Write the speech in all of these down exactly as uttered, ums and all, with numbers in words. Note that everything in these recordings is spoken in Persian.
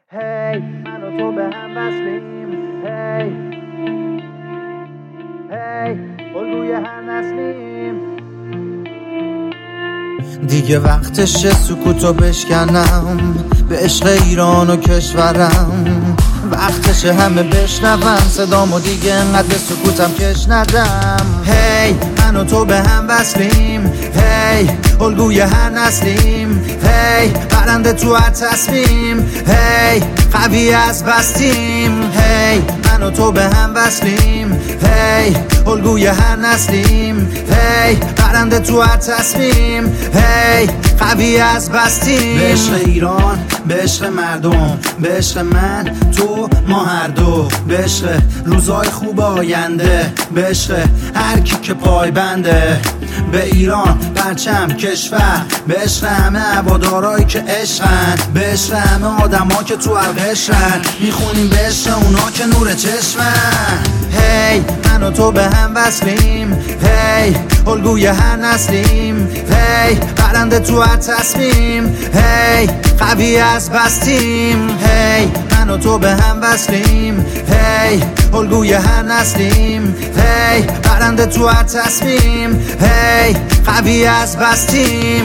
هی من و تو به هم وصلیم، هی هی الگوی هر نسلیم. دیگه وقتشه سکوتو بشکنم، به عشق ایران و کشورم. وقتشه همه بشنون صدامو، دیگه انقدر به سکوتم کش ندم. هی من و تو به هم وصلیم، هی الگوی هر نسلیم. هی برنده تو هر تصمیم، هی قوی از بستیم. هی من و تو به هم وصلیم، هی الگوی هر نسلیم. هی برنده تو هر تصمیم، هی قوی از بستیم. به عشق ایران، به عشق مردم، به عشق من تو ما هر دو. به عشق روزای خوب آینده، به عشق هر کی که پای بنده. به ایران پرچم کشور، به عشق همه هوادارایی که عشقن، به عشق همه آدما که تو عرقشن. میخونیم به عشق اونا که نور چشمن. هی من و تو به هم وصلیم، هی الگوی هر نسلیم. هی برنده تو هر تصمیم، هی قوی از بستیم. هی من و تو به هم وصلیم، هی الگوی هر نسلیم. هی برنده تو هر تصمیم، هی قوی از بستیم.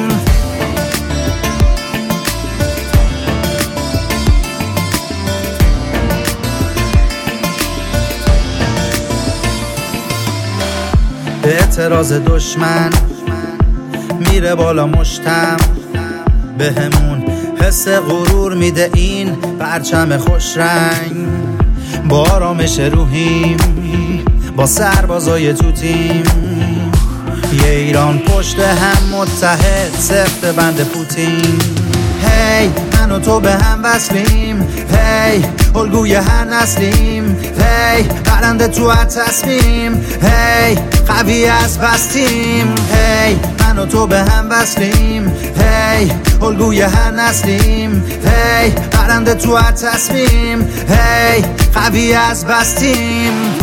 اعتراض دشمن میره بالا مشتم، به همون حس غرور میده این پرچم خوش رنگ. با آرامش روحیم، با سربازای تو تیم، یه ایران پشت هم متحد سخت بند پوتین. هی من و تو به هم وصلیم، هی الگوی هر نسلیم. هی برنده تو هر تصمیم، هی قوی از بستیم. هی من و تو به هم وصلیم، هی الگوی هر نسلیم. هی برنده تو هر تصمیم، هی قوی از بستیم.